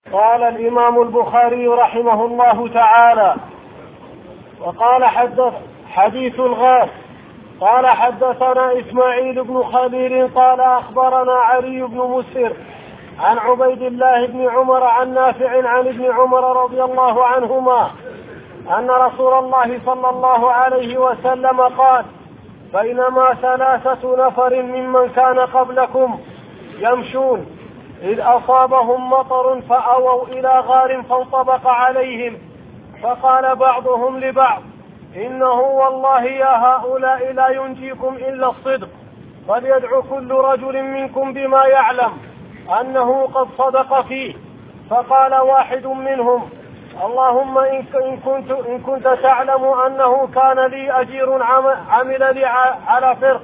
قال الإمام البخاري رحمه الله تعالى: وقال حديث الغاث. قال حدثنا إسماعيل بن خليل قال أخبرنا علي بن مسهر عن عبيد الله بن عمر عن نافع عن ابن عمر رضي الله عنهما أن رسول الله صلى الله عليه وسلم قال: بينما 3 نفر ممن كان قبلكم يمشون إذ أصابهم مطر فأووا إلى غار فانطبق عليهم، فقال بعضهم لبعض: إنه والله يا هؤلاء لا ينجيكم إلا الصدق، فليدعو كل رجل منكم بما يعلم أنه قد صدق فيه. فقال واحد منهم: اللهم إن كنت تعلم أنه كان لي أجير عمل لي على فرق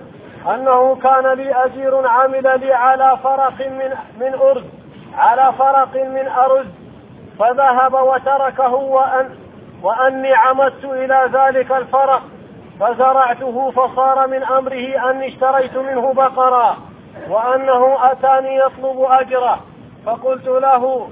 على فرق من أرز فذهب وتركه، وأني عمدت إلى ذلك الفرق فزرعته، فصار من أمره أني اشتريت منه بقرا، وأنه أتاني يطلب أجره، فقلت له: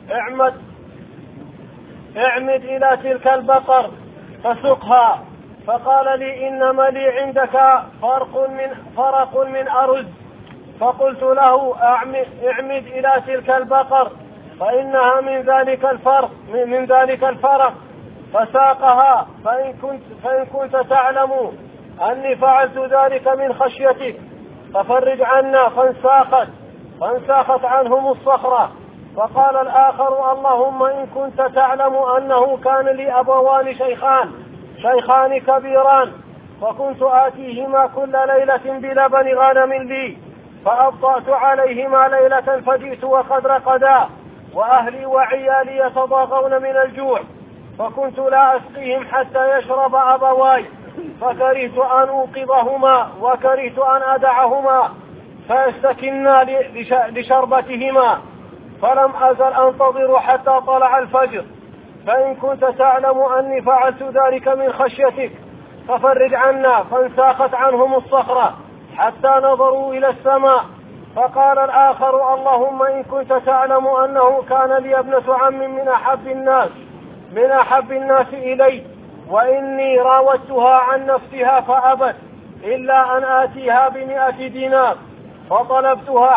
اعمد إلى تلك البقر فسقها. فقال لي: إنما لي عندك فرق من أرز. فقلت له: اعمد إلى تلك البقر فإنها من ذلك الفرق، فساقها. فإن كنت تعلم أني فعلت ذلك من خشيتك ففرج عنا. فانساخت عنهم الصخرة. فقال الآخر: اللهم إن كنت تعلم أنه كان لي أبوان شيخان كبيران، فكنت آتيهما كل ليلة بلبن غنم لي، فأبطأت عليهما ليلة فجئت وقد رقدا، وأهلي وعيالي يتضاغون من الجوع، فكنت لا أسقيهم حتى يشرب أبواي، فكرهت أن أوقظهما وكرهت أن أدعهما فيستكنا لشربتهما، فلم أزل أنتظر حتى طلع الفجر. فإن كنت تعلم أني فعلت ذلك من خشيتك ففرج عنا. فانساخت عنهم الصخرة حتى نظروا إلى السماء. فقال الآخر: اللهم إن كنت تعلم أنه كان لي ابنة عم من أحب الناس إلي، وإني راودتها عن نفسها فأبت إلا أن آتيها ب100 دينار، فطلبتها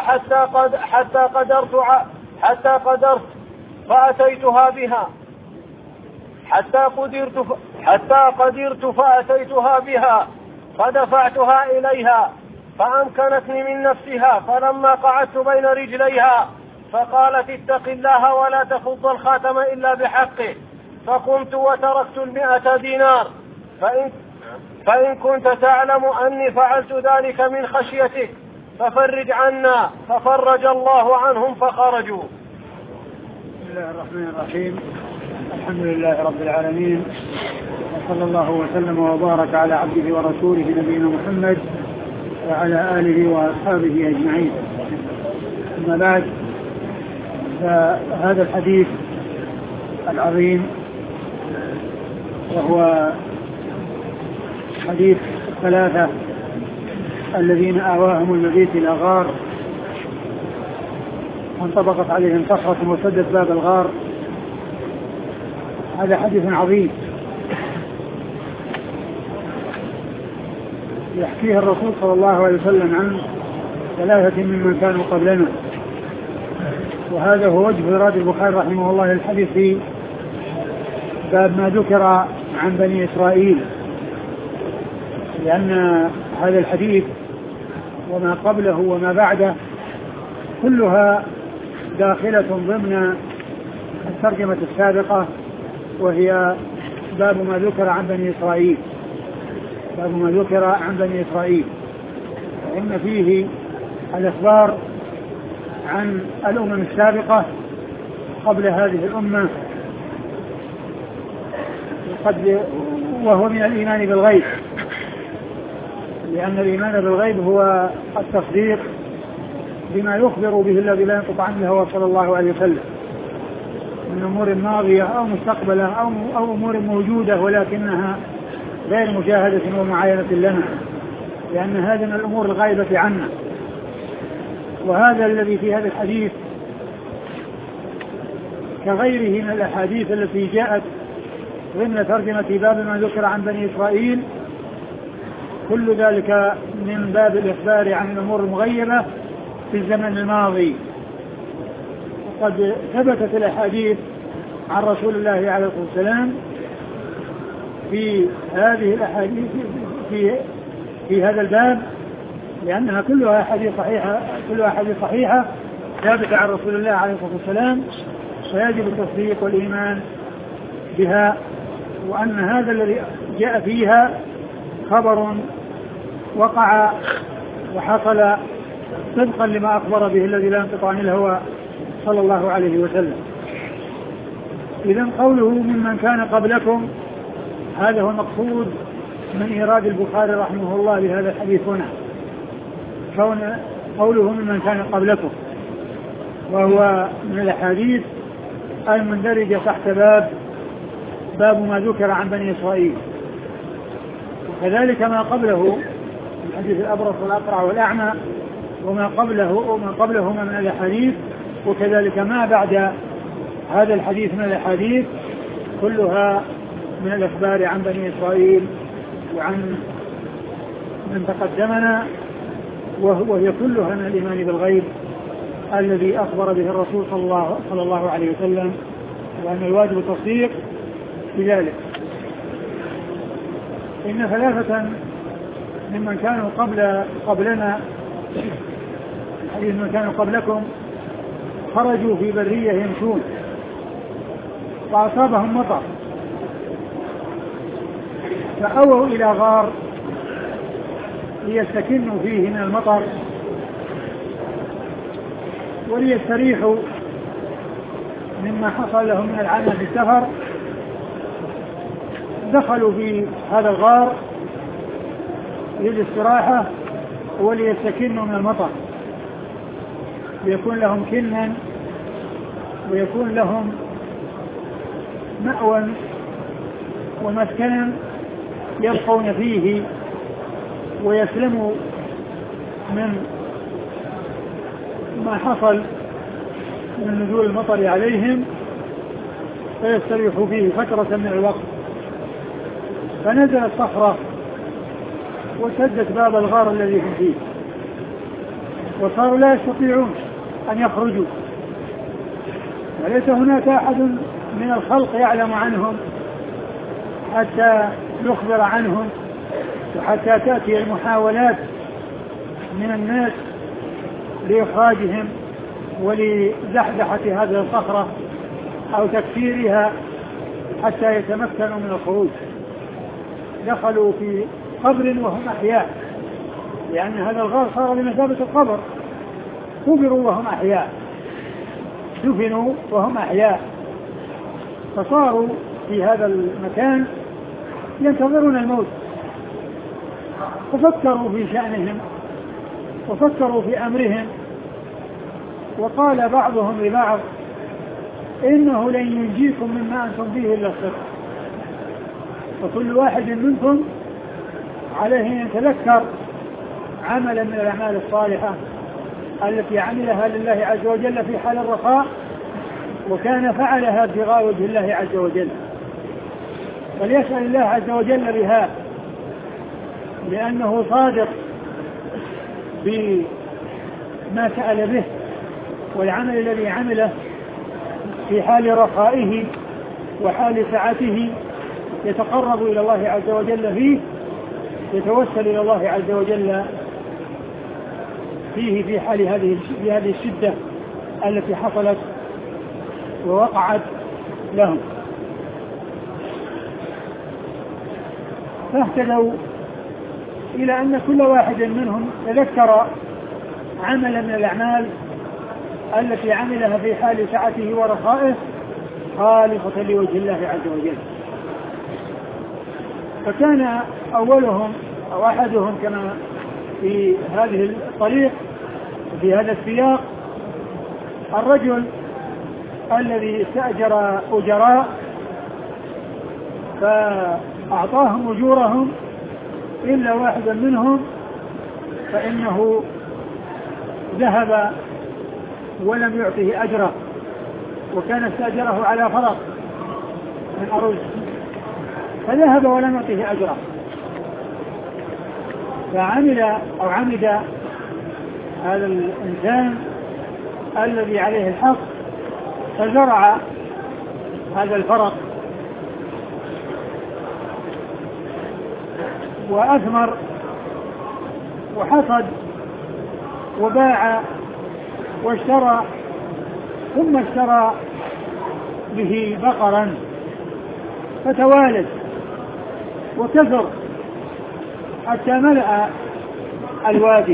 حتى قدرت فأتيتها بها فأتيتها بها فدفعتها إليها فأمكنتني من نفسها. فلما قعدت بين رجليها فقالت: اتق الله ولا تفض الخاتم إلا بحقه. فقمت وتركت 100 دينار. فإن كنت تعلم أني فعلت ذلك من خشيتك ففرج عنا. ففرج الله عنهم فخرجوا. بسم الله الرحمن الرحيم. الحمد لله رب العالمين، وصلى الله وسلم وبارك على عبده ورسوله نبينا محمد وعلى آله وأصحابه أجمعين. أما بعد، فهذا الحديث العظيم وهو حديث 3 الذين آواهم المبيت إلى غار وانطبقت عليهم صخرة وسدت باب الغار. هذا حديث عظيم يحكيه الرسول صلى الله عليه وسلم عن 3 ممن كانوا قبلنا، وهذا هو وجه إرادة البخاري رحمه الله الحديث في باب ما ذكر عن بني إسرائيل، لأن هذا الحديث وما قبله وما بعده كلها داخلة ضمن الترجمة السابقة، وهي باب ما ذكر عن بني إسرائيل. وإن فيه الإخبار عن الأمم السابقة قبل هذه الأمة، وهو من الإيمان بالغيب، لأن الإيمان بالغيب هو التصديق بما يخبر به الذي لا ينطق عنه هو صلى الله عليه وسلم من أمور ماضية أو مستقبلة أو أمور موجودة ولكنها غير مشاهدة ومعاينة لنا، لأن هذه من الأمور الغائبة عنا. وهذا الذي في هذا الحديث كغيره من الأحاديث التي جاءت ضمن ترجمة باب ما ذكر عن بني إسرائيل، كل ذلك من باب الإخبار عن الأمور المغيبة في الزمن الماضي. وقد ثبتت الأحاديث عن رسول الله عليه الصلاة والسلام في هذه الأحاديث في هذا الباب، لأنها كلها حديث صحيحة ثابتة عن رسول الله عليه الصلاة والسلام، فيجب التصديق والإيمان بها، وأن هذا الذي جاء فيها خبر وقع وحصل صدقا لما أخبر به الذي لا ينطق عن الهوى صلى الله عليه وسلم. إذن قوله ممن كان قبلكم، هذا هو المقصود من إيراد البخاري رحمه الله بهذا الحديث هنا، قوله ممن كان قبلكم، وهو من الأحاديث المندرجة تحت باب ما ذكر عن بني إسرائيل، وكذلك ما قبله من حديث الأبرص والأقرع والأعمى وما قبلهما من الأحاديث، وكذلك ما بعد هذا الحديث من الأحاديث كلها من الإخبار عن بني إسرائيل وعن من تقدمنا، وهي كلها من الإيمان بالغيب الذي أخبر به الرسول صلى الله عليه وسلم، وأن الواجب التصديق بذلك. إن ثلاثة ممن كانوا قبلنا، حديث من كانوا قبلكم، خرجوا في برية يمشون فأصابهم مطر فأووا إلى غار ليستكنوا فيه من المطر وليستريحوا مما حصل لهم من العنى في السفر. دخلوا في هذا الغار للاستراحة وليستكنوا من المطر، ليكون لهم كنا ويكون لهم مأوى ومسكنا يبقون فيه ويسلموا من ما حصل من نزول المطر عليهم فيستريحوا فيه فترة من الوقت. فنزلت صخرة وسدت باب الغار الذي هم فيه، وصاروا لا يستطيعون أن يخرجوا، وليس هناك أحد من الخلق يعلم عنهم حتى يخبر عنهم، وحتى تأتي المحاولات من الناس لإخراجهم ولزحزحة هذه الصخرة أو تكسيرها حتى يتمكنوا من الخروج. دخلوا في قبر وهم أحياء، لأن هذا الغار صار بمثابة القبر، قبروا وهم أحياء، دفنوا وهم أحياء، فصاروا في هذا المكان ينتظرون الموت. ففكروا في شأنهم وفكروا في أمرهم، وقال بعضهم لبعض إنه لن ينجيكم مما أنتم فيه إلا الصبر، وكل واحد منكم عليه أن يتذكر عملا من الأعمال الصالحة التي عملها لله عز وجل في حال الرخاء، وكان فعلها ابتغاء وجه الله عز وجل، فليسأل الله عز وجل بها، لأنه صادق بما سأل به، والعمل الذي عمله في حال رخائه وحال سعته يتقرب إلى الله عز وجل فيه، يتوسل إلى الله عز وجل فيه في حال هذه الشدة التي حصلت ووقعت لهم. فاهتدوا إلى أن كل واحد منهم تذكر عملا من الأعمال التي عملها في حال سعته ورخائه خالصة لوجه الله عز وجل. فكان أولهم أو أحدهم كما في هذه الطريق في هذا السياق الرجل الذي استأجر أجراء فأعطاهم أجورهم إلا واحدا منهم فإنه ذهب ولم يعطه أجره، وكان استأجره على فرق من أرز، فذهب ولم يعطه أجره، عمد هذا الإنسان الذي عليه الحق فزرع هذا الفرق وأثمر وحصد وباع واشترى، ثم اشترى به بقرا فتوالد وكثر حتى ملأ الوادي.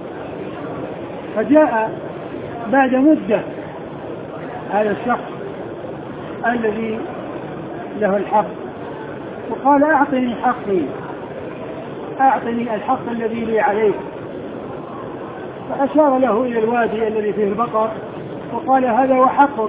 فجاء بعد مدة هذا الشخص الذي له الحق وقال أعطني حقي، أعطني الحق الذي لي عليك. فأشار له إلى الوادي الذي فيه البقر وقال هذا هو حقك.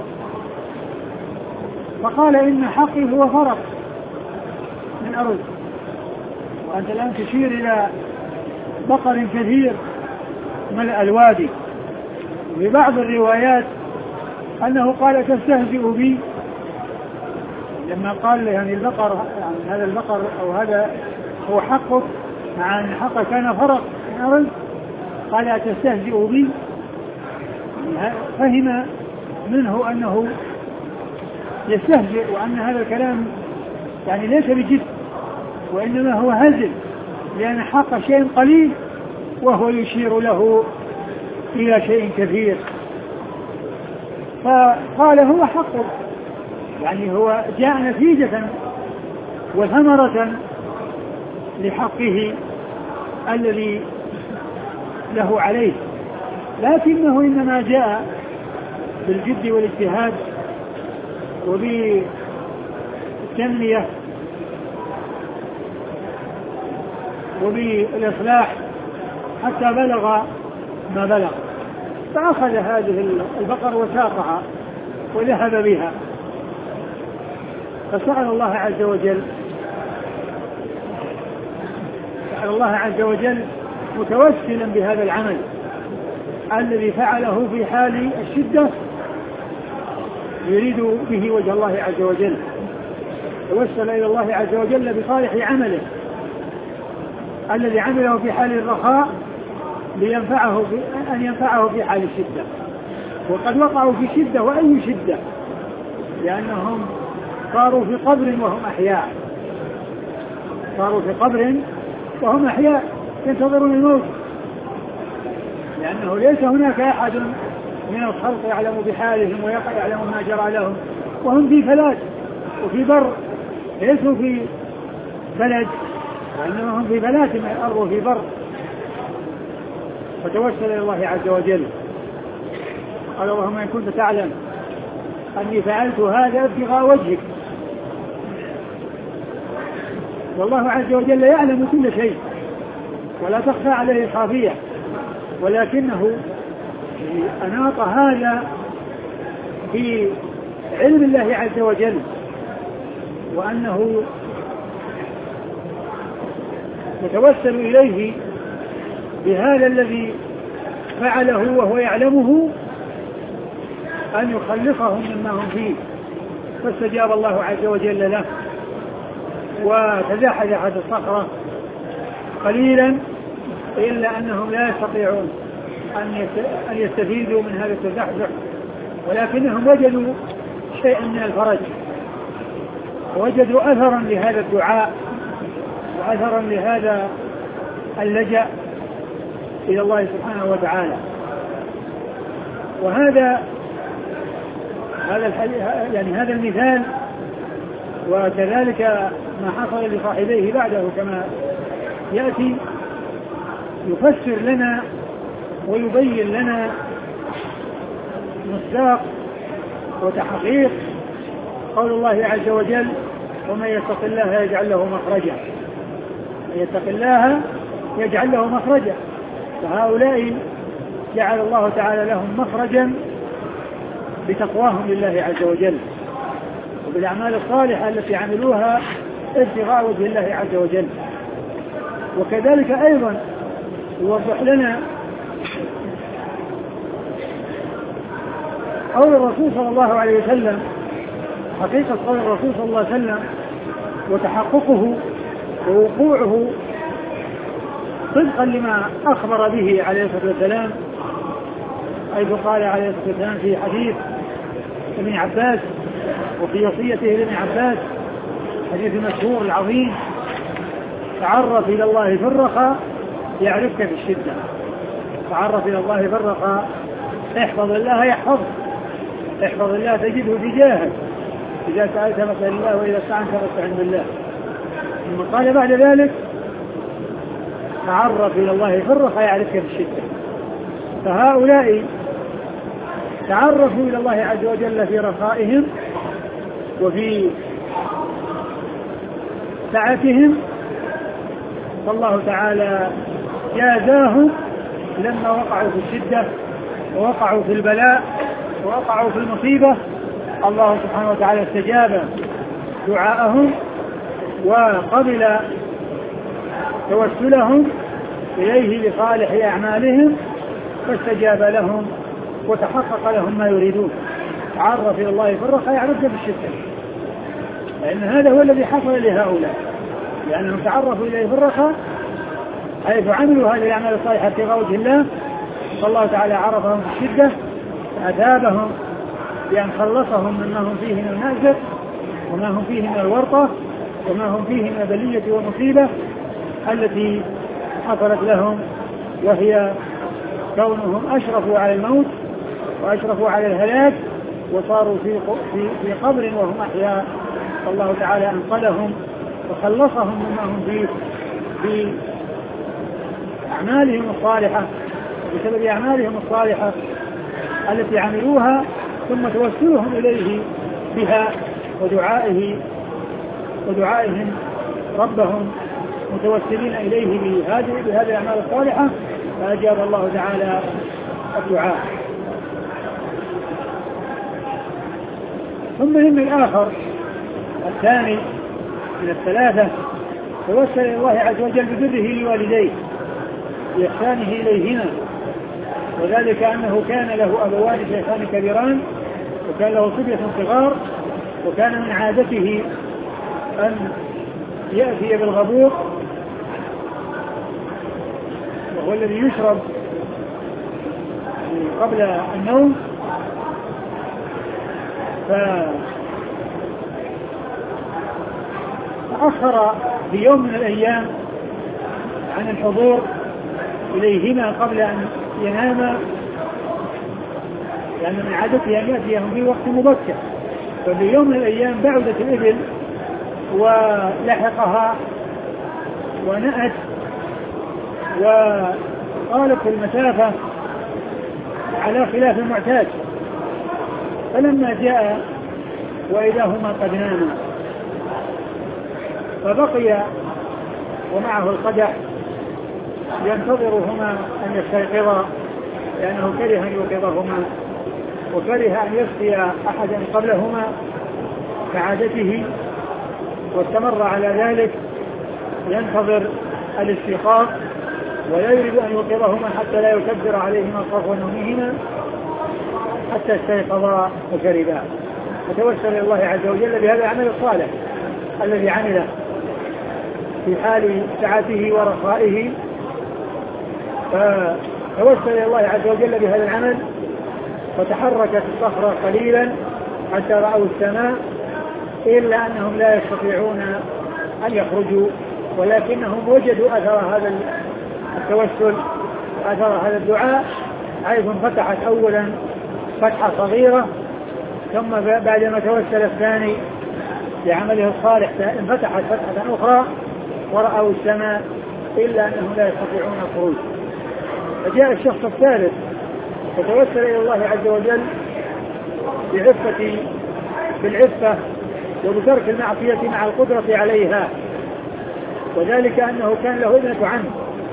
فقال إن حقي هو فرق من أرز، وأنت الآن تشير إلى بقر كثير ملأ الوادي. في بعض الروايات أنه قال تستهزئ بي، لما قال يعني البقر، يعني هذا البقر أو هذا هو حقك مع أن حقك كان فرق من أرز، قال تستهزئ بي. فهم منه أنه يستهزئ وأن هذا الكلام يعني ليس بجد وإنما هو هزل، لأن حق شيء قليل وهو يشير له إلى شيء كثير. فقال هو حقه، يعني هو جاء نتيجة وثمرة لحقه الذي له عليه، لكنه إنما جاء بالجد والاجتهاد وبالتنمية وبالإصلاح حتى بلغ ما بلغ، فأخذ هذه البقر وساقها وذهب بها. فسأل الله عز وجل متوسلا بهذا العمل الذي فعله في حال الشدة يريد به وجه الله عز وجل، توسل إلى الله عز وجل بصالح عمله الذي عمله في حال الرخاء أن ينفعه في حال الشدة. وقد وقعوا في شدة، وأي شدة، لأنهم صاروا في قبر وهم أحياء ينتظرون الموت، لأنه ليس هناك أحد من الخلق يعلم بحالهم ويعلم ما جرى لهم، وهم في فلات وفي بر، ليسوا في بلد وإنما هم في فلات من الأرض وفي بر. فتوسل إلى الله عز وجل قال اللهم إن كنت تعلم أني فعلت هذا ابتغاء وجهك، والله عز وجل يعلم كل شيء ولا تخفى عليه خافية، ولكنه أناط هذا في علم الله عز وجل، وأنه يتوسل إليه بهذا الذي فعله وهو يعلمه أن يخلصهم مما هم فيه. فاستجاب الله عز وجل له وتزاحزحت الصخرة قليلا، إلا أنهم لا يستطيعون أن يستفيدوا من هذا التزحزح، ولكنهم وجدوا شيئا من الفرج، ووجدوا أثرا لهذا الدعاء وأثرا لهذا اللجأ إلى الله سبحانه وتعالى. وهذا هذا المثال، وكذلك ما حصل لصاحبيه بعده كما يأتي، يفسر لنا ويبين لنا مصداق وتحقيق قول الله عز وجل ومن يتق الله يجعل له مخرجا، من يتق الله يجعل له مخرجا. فهؤلاء جعل الله تعالى لهم مخرجا بتقواهم لله عز وجل وبالأعمال الصالحة التي عملوها ابتغاء وجه الله عز وجل. وكذلك أيضا يوضح لنا قول الرسول صلى الله عليه وسلم، حقيقة قول الرسول صلى الله عليه وسلم وتحققه ووقوعه طبقا لما أخبر به عليه الصلاة والسلام، حيث قال عليه الصلاة والسلام في حديث ابن عباس وفي وصيته لابن عباس، حديث المشهور العظيم: تعرف إلى الله في الرخاء يعرفك في الشدة. تعرف إلى الله في الرخاء، احفظ الله يحفظك، احفظ الله تجده تجاهك، إذا سألت فاسأل الله وإذا استعنت فاستعن بالله. ثم قال بعد ذلك: تعرف إلى الله في الرخاء يعرفك في الشدة. فهؤلاء تعرفوا إلى الله عز وجل في رخائهم وفي سعتهم، فالله تعالى جازاهم لما وقعوا في الشدة ووقعوا في البلاء ووقعوا في المصيبة. الله سبحانه وتعالى استجاب دعاءهم وقبل توسلهم إليه لصالح أعمالهم، فاستجاب لهم وتحقق لهم ما يريدون. تعرف إلى الله في الرخاء يعرفك في الشدة، لأن هذا هو الذي حصل لهؤلاء، لأنهم تعرفوا إليه في الرخاء حيث عملوا هذه الأعمال الصالحة ابتغاء وجه الله، فالله تعالى عرفهم في الشدة فأثابهم بأن خلصهم مما هم فيه من المأزق وما هم فيه من الورطة وما هم فيه من البلية والمصيبة التي حصلت لهم، وهي كونهم أشرفوا على الموت وأشرفوا على الهلاك وصاروا في قبر وهم أحياء. فالله تعالى أنقذهم وخلصهم مما هم فيه بأعمالهم الصالحة، بسبب أعمالهم الصالحة التي عملوها، ثم توسلهم إليه بها ودعائهم ربهم متوسلين إليه بهذه الأعمال الصالحة، فأجاب الله تعالى الدعاء. ثم هم الآخر الثاني من الثلاثة توسل إلى الله عز وجل ببره لوالديه بإحسانه إليهما، وذلك أنه كان له أبوان شيخان كبيران وكان له صبية صغار، وكان من عادته أن يأتي بالغبور وهو الذي يشرب قبل النوم، فأخر في يوم من الأيام عن الحضور إليهما قبل أن يناما، لأن من عادته أن يأتيهم في وقت مبكر. ففي يوم من الأيام بعدت الإبل ولحقها ونأت وقالت المسافة على خلاف المعتاد، فلما جاء وإذا هما قد ناما، فبقي ومعه القدح ينتظرهما أن يستيقظا، لأنه كره أن يوقظهما وكره أن يسقي أحدا قبلهما كعادته، واستمر على ذلك ينتظر الاستيقاظ ولا يريد أن يوقظهما حتى لا يكبر عليهما صفو نومهما حتى استيقظا وشربا، فتوسل إلى الله عز وجل بهذا العمل الصالح الذي عمله في حال سعته ورخائه، فتوسل إلى الله عز وجل بهذا العمل، فتحركت الصخرة قليلا حتى رأوا السماء، إلا أنهم لا يستطيعون أن يخرجوا، ولكنهم وجدوا أثر هذا التوسل أثر هذا الدعاء، حيث انفتحت أولا فتحة صغيرة، ثم بعدما توسل الثاني بعمله الصالح انفتحت فتحة أخرى ورأوا السماء، إلا أنهم لا يستطيعون الخروج. فجاء الشخص الثالث فتوسل إلى الله عز وجل بالعفة وبترك المعصية مع القدرة عليها، وذلك أنه كان له ابنة عم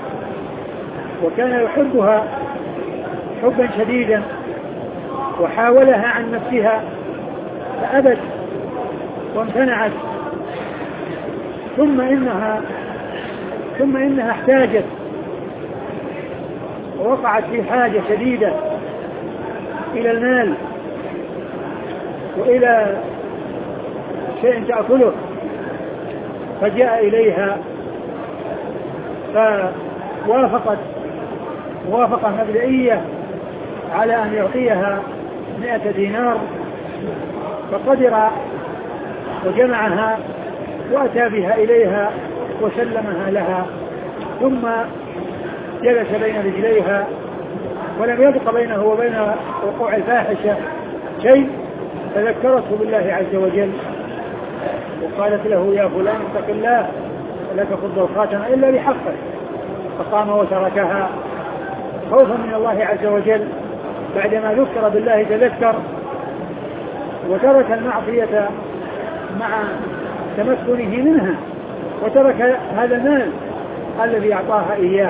وكان يحبها حبا شديدا وحاولها عن نفسها فأبت وامتنعت، ثم إنها احتاجت ووقعت في حاجة شديدة إلى المال وإلى شيء تأكله فجاء إليها موافقة مبدئية على أن يعطيها 100 دينار، فقدر وجمعها وأتى بها إليها وسلمها لها، ثم جلس بين رجليها ولم يبق بينه وبين وقوع الفاحشة شيء، فذكرته بالله عز وجل وقالت له يا فلان اتق الله ولا تخض الخاتم إلا بحقه، فقام وتركها خوفا من الله عز وجل. بعدما ذكر بالله تذكر وترك المعصية مع تمكنه منها، وترك هذا المال الذي أعطاها إياه،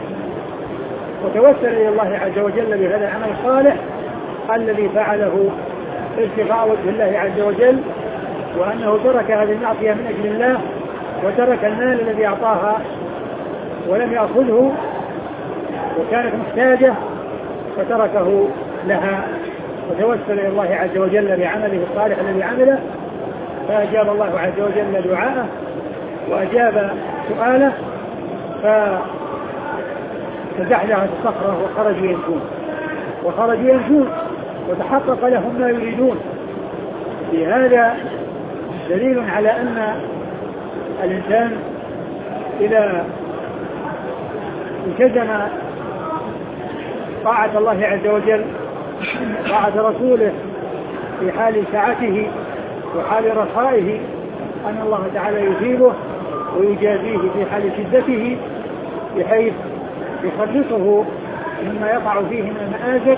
وتوسل إلى الله عز وجل بهذا العمل الصالح الذي فعله ابتغاء وجه الله عز وجل، وأنه ترك هذه المعصية من أجل الله، وترك المال الذي أعطاها ولم يأخذه وكانت محتاجة فتركه لها، وتوسل إلى الله عز وجل بعمله الصالح الذي عمله، فأجاب الله عز وجل دعاءه وأجاب سؤاله، فزحزحت الصخرة وخرجوا يمشون وتحقق لهم ما يريدون. في هذا دليل على أن الإنسان إذا التزم طاعة الله عز وجل طاعة رسوله في حال سعته وحال رخائه أن الله تعالى يثيبه ويجازيه في حال شدته، بحيث يخلصه مما يقع فيه من المآزق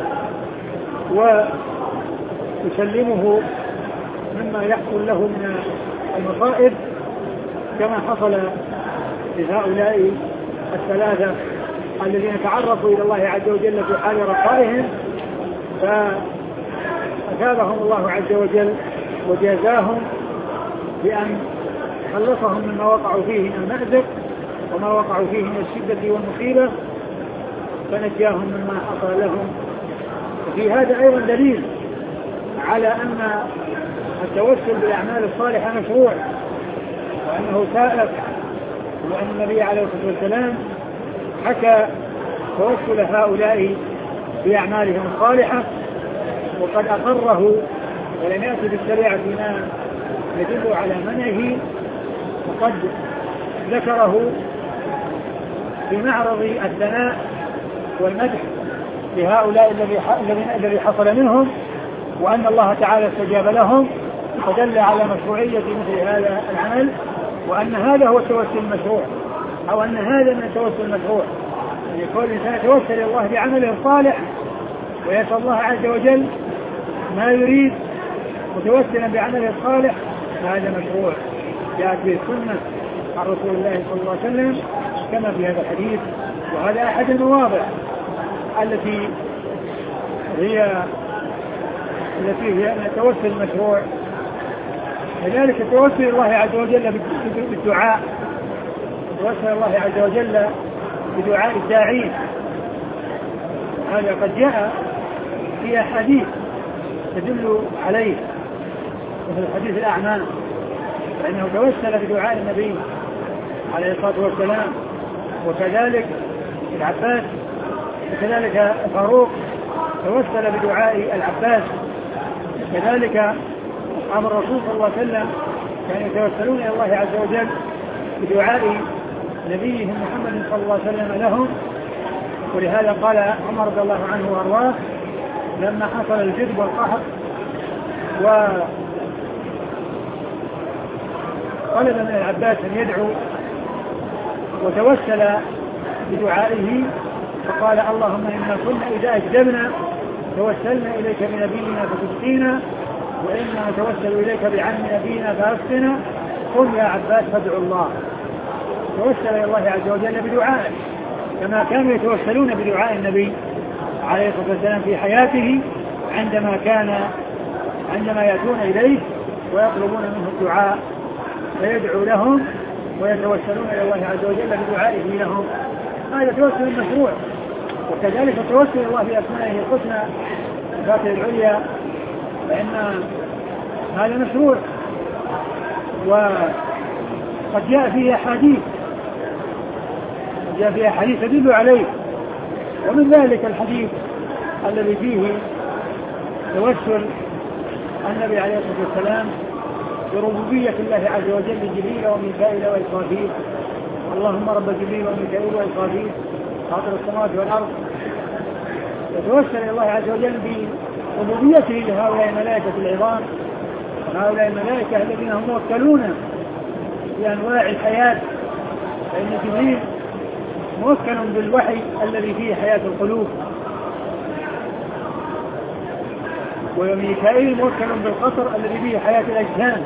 ويسلمه مما يحصل له من المصائب، كما حصل لهؤلاء الثلاثة الذين تعرفوا إلى الله عز وجل في حال رخائهم، فأثابهم الله عز وجل وجازاهم بأن خلصهم مما وقعوا فيه من المأزق وما وقعوا فيه من الشدة والمصيبة، فنجاهم مما حصل لهم. وفي هذا أيضا دليل على أن التوسل بالأعمال الصالحة مشروع، وأنه سائق، وأن النبي عليه الصلاة والسلام حكى توسل هؤلاء بأعمالهم الصالحة، وقد أقره ولم يأتي بالشريعة ما يدل على منعه، وقد ذكره في معرض الثناء والمدح لهؤلاء الذي حصل منهم، وأن الله تعالى استجاب لهم، فدل على مشروعية مثل هذا العمل، وأن هذا هو التوسل المشروع، أو أن هذا من التوسل المشروع، أن يكون الإنسان يتوسل إلى الله بعمله الصالح ويسأل الله عز وجل ما يريد متوسلا بعمله الصالح، فهذا مشروع جاءت به السنة عن رسول الله صلى الله عليه وسلم كما في هذا الحديث. وهذا أحد المواضع التي هي التوسل المشروع. لذلك التوسل الله عز وجل بالدعاء، توسل الله عز وجل بدعاء الداعين، هذا قد جاء في أحاديث تدل عليه، مثل حديث الأعمى، فإنه توسل بدعاء النبي عليه الصلاة والسلام، وكذلك العباس، وكذلك الفاروق توسل بدعاء العباس، كذلك أمر الرسول صلى الله عليه وسلم كانوا يتوسلون إلى الله عز وجل بدعاء نبيهم محمد صلى الله عليه وسلم لهم. ولهذا قال عمر رضي الله عنه وأرضاه لما حصل الجذب والقحط وطلب من العباس أن يدعو وتوسل بدعائه، فقال اللهم إنا كنا إذا أجدبنا توسلنا إليك بنبينا فتسقينا، وإنا نتوسل إليك بعم نبينا فأسقنا، قل يا عباس فادعوا الله. توسل إلى الله عز وجل بدعائه كما كانوا يتوسلون بدعاء النبي عليه الصلاة والسلام في حياته، عندما يأتون إليه ويطلبون منه الدعاء فيدعو لهم ويتوسلون إلى الله عز وجل بدعائه لهم. هذا توسل مشروع. وكذلك التوسل إلى الله بأسمائه الحسنى صفاته العليا، فإن هذا مشروع، وقد جاء فيه أحاديث تدل عليه، ومن ذلك الحديث الذي فيه توسل النبي عليه الصلاة والسلام بربوبية الله عز وجل لجبريل وميكائيل وإسرافيل. اللهم رب جبريل وميكائيل وإسرافيل فاطر السماوات والأرض، يتوسل إلى الله عز وجل بربوبيته لهؤلاء الملائكة العظام، وهؤلاء الملائكة الذين هم موكلون بأنواع الحياة، فإن جبريل موكل بالوحي الذي فيه حياة القلوب، وميكائيل موكل بالقطر الذي فيه حياة الأجسام،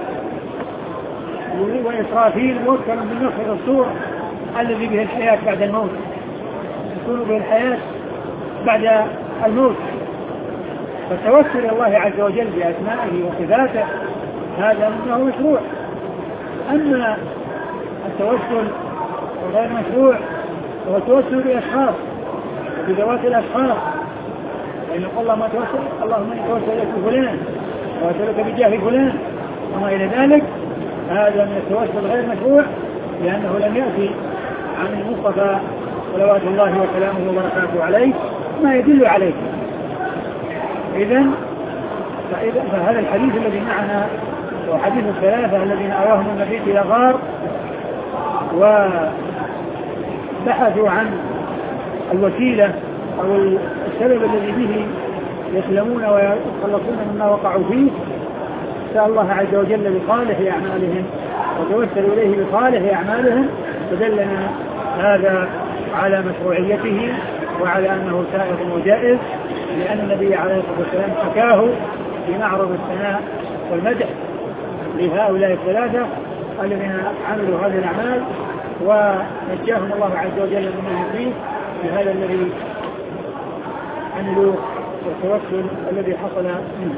وإسرافيل موكل بالنفخ في الصور الذي به الحياة بعد الموت، يكون به الحياة بعد الموت. فالتوسل إلى الله عز وجل بأسمائه وصفاته هذا منه مشروع. أما التوسل غير مشروع هو التوسل بأشخاص وبذوات الأشخاص، لأن يقول اللهم إني أتوسل بفلان وأسألك بجاه فلان وما إلى ذلك، هذا من التوسل غير مشروع، لأنه لم يأتي عن المصطفى صلوات الله وسلامه وبركاته عليه ما يدل عليه. فهذا الحديث الذي معنا هو حديث الثلاثة الذين أواهم النبي إلى غار وبحثوا عن الوسيلة أو السبب الذي به يسلمون ويتخلصون مما وقعوا فيه، سأل الله عز وجل بصالح أعمالهم وتوسلوا إليه بصالح أعمالهم، فدلنا هذا على مشروعيته وعلى أنه سائغ وجائز، لأن النبي عليه الصلاة والسلام حكاه في معرض الثناء والمدح لهؤلاء الثلاثة الذين عملوا هذه الأعمال، ونجاهم الله عز وجل مما فيه بهذا الذي عملوا والتوسل الذي حصل منه.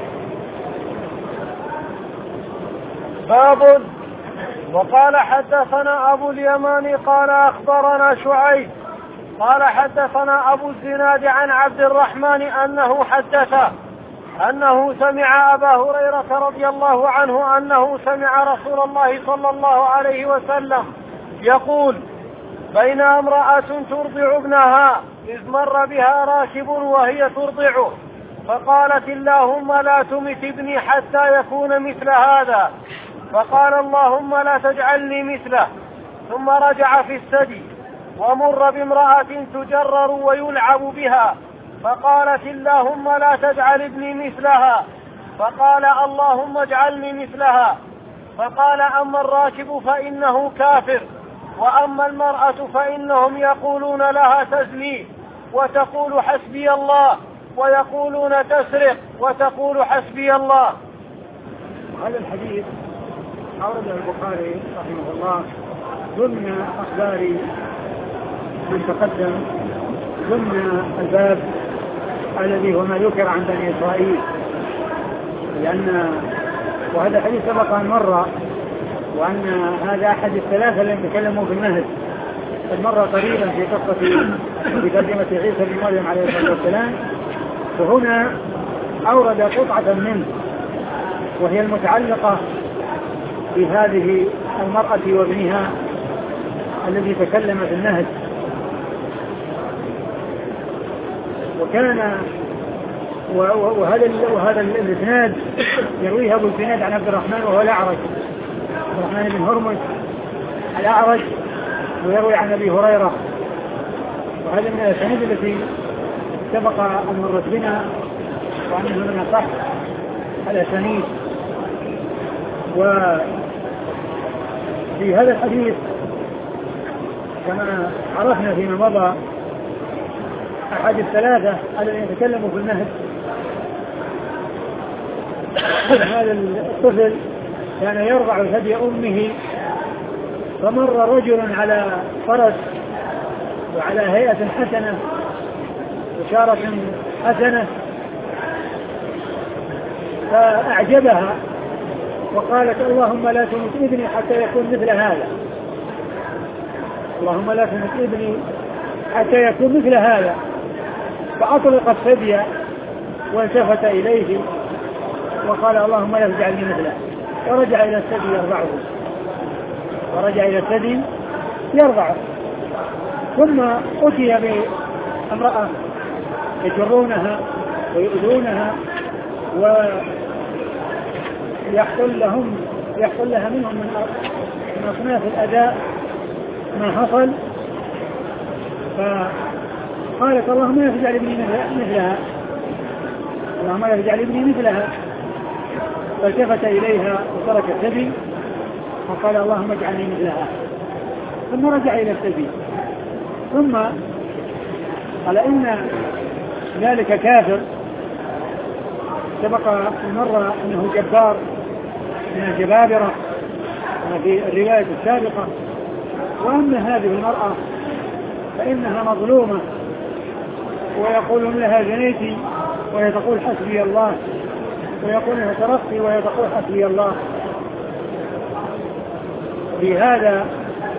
باب. وقال حدثنا أبو اليمان قال أخبرنا شعيب قال حدثنا أبو الزناد عن عبد الرحمن أنه حدثه أنه سمع أبا هريرة رضي الله عنه أنه سمع رسول الله صلى الله عليه وسلم يقول: بين امرأة ترضع ابنها إذ مر بها راكب وهي ترضعه فقالت: اللهم لا تمت ابني حتى يكون مثل هذا، فقال: اللهم لا تجعلني مثله، ثم رجع في الثدي ومر بامرأة تجرر ويلعب بها فقالت: اللهم لا تجعل ابني مثلها، فقال: اللهم اجعلني مثلها، فقال: أما الراكب فإنه كافر، وأما المرأة فإنهم يقولون لها تزني وتقول حسبي الله، ويقولون تسرق وتقول حسبي الله. هذا الحديث أورده البخاري رحمه الله ضمن أخبار من تقدم ضمن الباب الذي هو ما ذكر عن بني إسرائيل، وهذا الحديث سبق أن مر، وأن هذا أحد الثلاثة الذين تكلموا في النهج، قد مر قريبا في قصة ترجمة عيسى بن مريم عليه الصلاة والسلام، وهنا أورد قطعة منه وهي المتعلقة بهذه المرأة وابنها الذي تكلم في النهج. وكان وهذا الاسناد يرويه ابو الزناد عن عبد الرحمن وهو الاعرج، عبد الرحمن بن هرمز الاعرج، ويروي عن ابي هريره، وهذا من الاسانيد التي سبق ان مرت بنا وانه من اصح الاسانيد. وفي هذا الحديث كما عرفنا فيما مضى أحد الثلاثة الذين يتكلموا في النهج، هذا الطفل كان يرضع ثدي أمه، فمر رجل على فرس وعلى هيئة حسنة وشارة حسنة فأعجبها وقالت: اللهم لا تمت ابني حتى يكون مثل هذا، اللهم لا تمت ابني حتى يكون مثل هذا. فأطلق الثدي والتفت إليه وقال اللهم لا تجعلني مثله، ورجع إلى الثدي يرضعه. ثم أتي بامرأة يجرونها ويؤذونها ويحصل لها منهم من أصناف الأذى ما حصل، فقالت اللهم لا تجعل ابني مثلها، اللهم لا تجعل ابني مثلها. فالتفت إليها وترك الثدي وقال اللهم اجعلني مثلها، ثم رجع إلى الثدي. ثم قال إن ذلك كافر، سبق المرة أنه جبار من الجبابرة في الرواية السابقة. وأما هذه المرأة فإنها مظلومة، ويقولون لها زنيتي وهي تقول حسبي الله، ويقول لها سرقتي وهي تقول حسبي الله. بهذا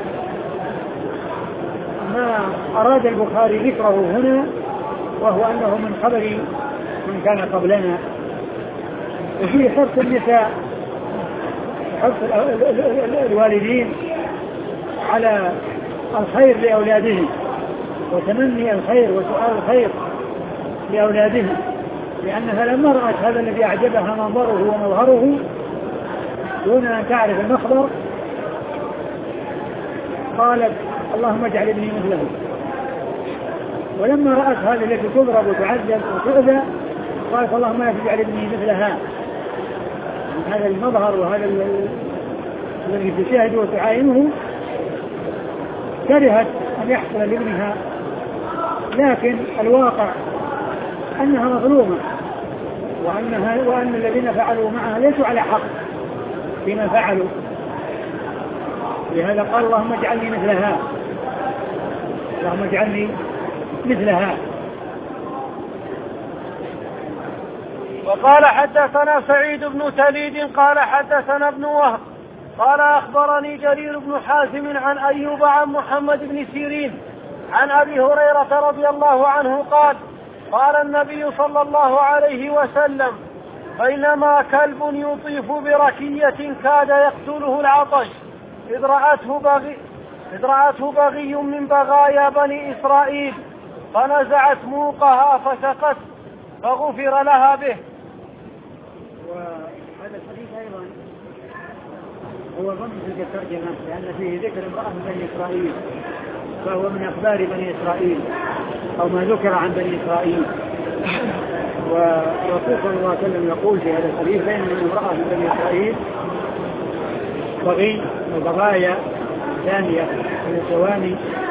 ما أراد البخاري ذكره هنا، وهو أنه من خبر من كان قبلنا. وفيه حرص النساء، حرص الوالدين على الخير لأولادهم، وتمني الخير وسؤال الخير لأولادهم، لأنها لما رأت هذا الذي أعجبها منظره ومظهره دون أن تعرف المخبر قالت اللهم اجعل ابني مثله. ولما رأت هذا الذي تضرب وتعذب وتؤذى قالت اللهم لا تجعل ابني مثلها. هذا المظهر وهذا الذي تشاهد وتعاينه كرهت أن يحصل لابنها، لكن الواقع أنها مظلومة، وأن الذين فعلوا معها ليسوا على حق فيما فعلوا. لهذا قال اللهم اجعلني مثلها، اللهم اجعلني مثلها. وقال حدثنا سعيد بن تليد قال حدثنا ابن وهب قال أخبرني جرير بن حازم عن أيوب عن محمد بن سيرين عن أبي هريرة رضي الله عنه قال قال النبي صلى الله عليه وسلم بينما كلب يطيف بركية كاد يقتله العطش إذ رأته بغي من بغايا بني إسرائيل فنزعت موقها فسقت فغفر لها به. وهذا الحديث أيضا هو ضمن تلك الترجمة، لأن فيه ذكر امرأة من بني إسرائيل، فهو من أخبار بني إسرائيل أو ما ذكر عن بني إسرائيل. والرسول صلى الله عليه وسلم يقول في هذا الحديث بينما امرأة من بني إسرائيل بغي وبغايا ثانية من الثواني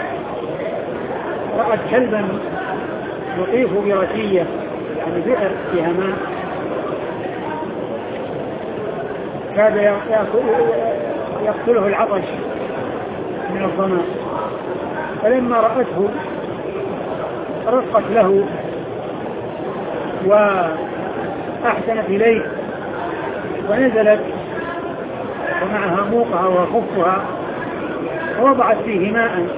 رأت كلبا يطيف بركية، يعني بئر فيها ماء، كاد يقتله العطش من الظمأ، فلما رأته رقت له وأحسنت إليه ونزلت ومعها موقها وخفها ووضعت فيه ماء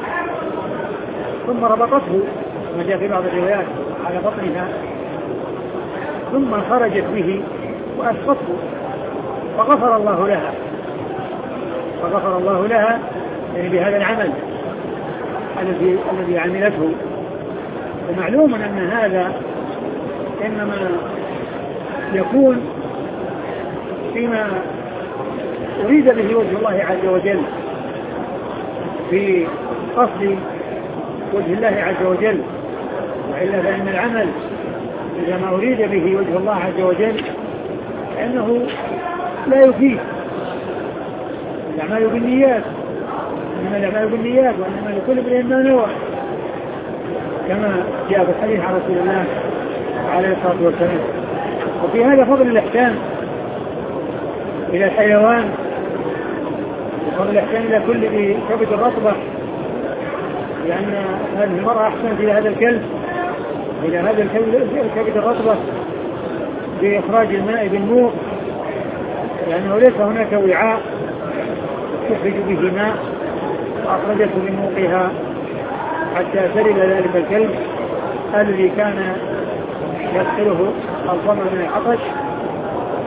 ثم ربطته ما جاء في بعض الروايات على بطنها ثم خرجت به وأسقطه فغفر الله لها يعني بهذا العمل الذي عملته. ومعلوم أن هذا إنما يكون فيما أريد به وجه الله عز وجل، في قصد وجه الله عز وجل، وإلا فإن العمل إذا ما أريد به وجه الله عز وجل فإنه لا يفيد. الأعمال بالنيات، إنما الأعمال بالنيات وإنما لكل امرئ ما نوى، كما جاء في الحديث عن رسول الله عليه الصلاة والسلام. وفي هذا فضل الإحسان إلى الحيوان وفضل الإحسان إلى كل ذي كبد الرطبة، لأن هذه المرأة أحسنت إلى هذا الكلب، إلى هذا الكبد الرطبة بإخراج الماء بالموق، لأنه ليس هناك وعاء تخرج به ماء، وأخرجته بموقها حتى شرب ذلك الكلب الذي كان يدخله الظمأ من العطش،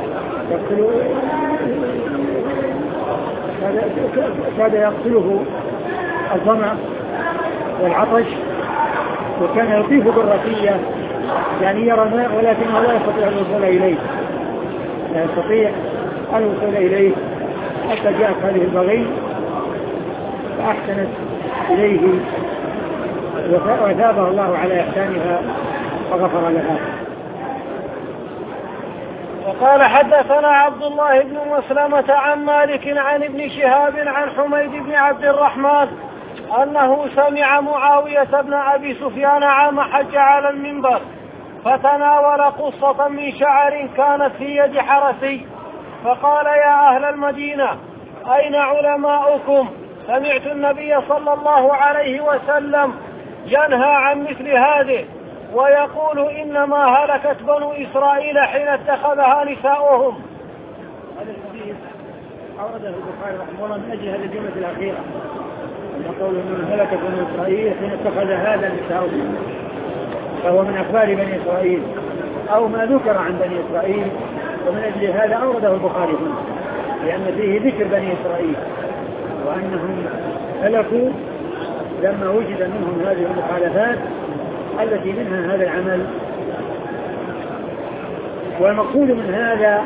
كاد يقتله الظمأ والعطش، وكان يطيف بالرقية، يعني يرى الماء ولكنه لا يستطيع الوصول إليه، لا يستطيع الوصول إليه، حتى جاءت هذه البغي فأحسنت إليه وثابه الله على إحسانها فغفر لها. وقال حدثنا عبد الله بن مسلمة عن مالك عن ابن شهاب عن حميد بن عبد الرحمن أنه سمع معاوية بن أبي سفيان عام حج على المنبر فتناول قصة من شعر كانت في يد حرسي فقال: يا أهل المدينة أين علماؤكم؟ سمعت النبي صلى الله عليه وسلم ينهى عن مثل هذه ويقول: إنما هلكت بنو إسرائيل حين اتخذها نساؤهم. هذا الحديث أورده البخاري رحمه الله من أجل هذه الجملة الأخيرة، يقول إنما هلكت بنو إسرائيل حين اتخذ هذا نساؤهم، فهو من أخبار بني إسرائيل أو ما ذكر عن بني إسرائيل، ومن أجل هذا أورده البخاري هنا، لأن فيه ذكر بني إسرائيل وأنهم هلكوا لما وجد منهم هذه المخالفات التي منها هذا العمل. والمقصود من هذا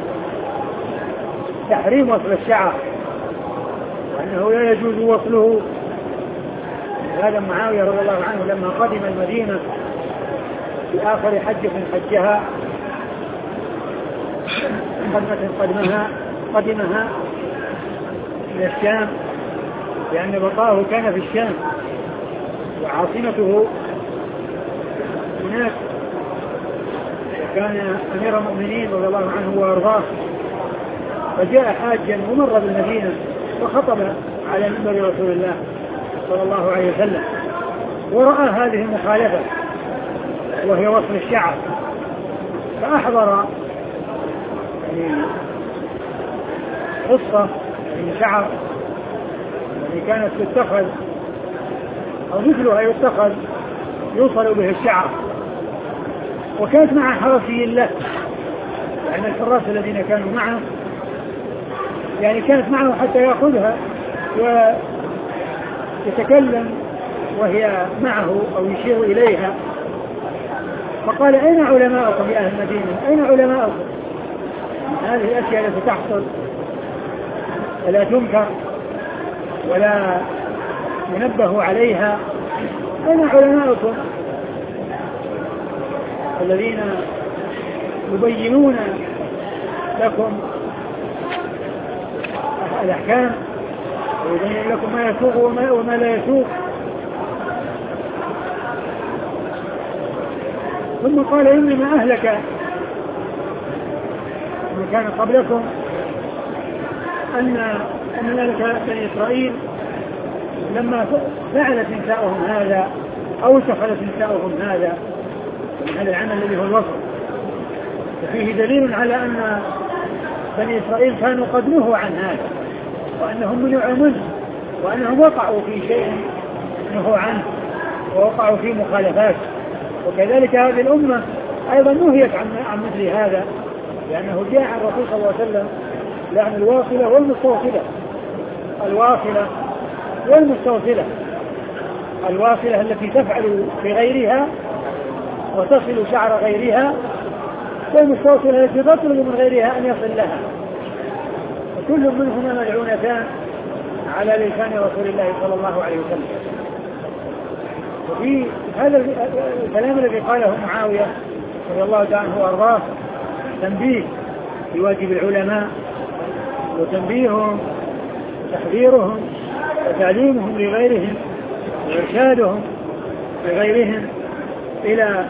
تحريم وصل الشعر، وأنه لا يجوز وصله. هذا معاوية رضي الله عنه لما قدم المدينة في آخر حجة حجها قدمها من الشام، لأن بقاه كان في الشام وعاصمته هناك، وكان أمير المؤمنين رضي الله عنه وأرضاه، فجاء حاجا ومر بالمدينة وخطب على منبر رسول الله صلى الله عليه وسلم، ورأى هذه المخالفة وهي وصل الشعر، فأحضر قصة من شعر يعني كانت تتخذ أو مثلها يتخذ يوصل به الشعر، وكانت مع حرسي له، يعني الحراس الذين كانوا معه يعني كانت معه حتى يأخذها ويتكلم وهي معه أو يشير إليها، فقال: أين علماؤكم يا أهل المدينة؟ أين علماؤكم؟ هذه الأشياء التي تحصل ولا تنكر ولا ينبه عليها، أين علماؤكم الذين يبينون لكم الأحكام ويبين لكم ما يسوق وما لا يسوق؟ ثم قال: إنما أهلك من كان قبلكم أن ذلك بني إسرائيل لما فعلت نساؤهم هذا أو اتخذت نساؤهم هذا من هذا العمل الذي هو الوصل، وفيه دليل على أن بني إسرائيل كانوا قد نهوا عن هذا، وأنهم منعوا منه، وأنهم وقعوا في شيء نهوا عنه ووقعوا في مخالفات. وكذلك هذه الأمة أيضا نهيت عن مثل هذا، لأنه جاء عن الرسول صلى الله عليه وسلم لعن الواصلة والمستوصلة. الواصلة والمستوصلة، الواصلة التي تفعل بغيرها وتصل شعر غيرها، والمستوصلة التي تطلب من غيرها أن يصل لها، وكل منهما ملعونتان على لسان رسول الله صلى الله عليه وسلم. وفي هذا الكلام الذي قاله معاوية رضي الله تعالى عنه وأرضاه تنبيه بواجب العلماء وتنبيههم وتحذيرهم وتعليمهم لغيرهم وإرشادهم لغيرهم إلى